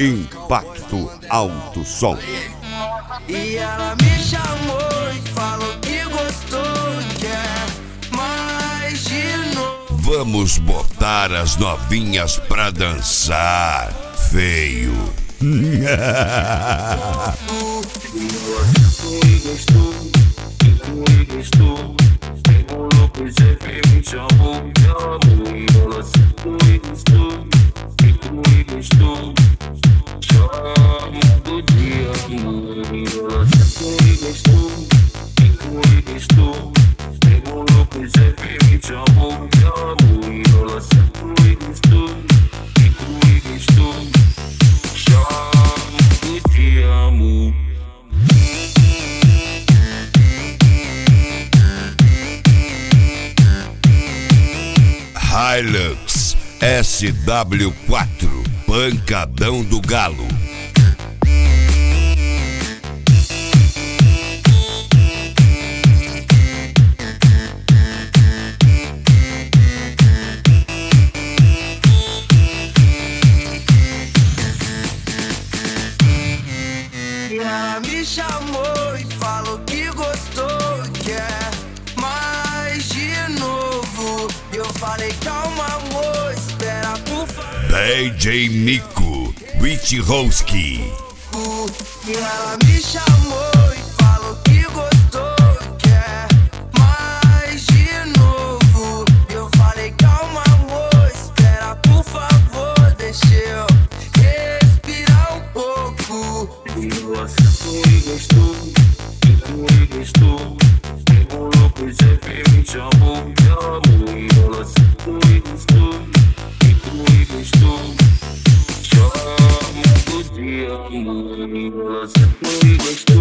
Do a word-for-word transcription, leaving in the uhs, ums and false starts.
Impacto Alto Som. E ela me chamou e falou que gostou, quer mais de novo. Vamos botar as novinhas pra dançar, feio. Hilux S W quatro, Pancadão do Galo. E ela me chamou e falou que gostou, quer mais de novo. Eu falei calma amor, espera por favor. D J Nico, Rich Roski. E ela me chamou e falou que gostou, quer mais de novo. Eu falei calma amor, espera por favor, deixa eu respirar um pouco. E você foi gostou, e foi gostou. Demorou pois é que me chamou, me amou. E você foi gostou, e foi gostou. Chama todo dia, amor. E você foi gostou.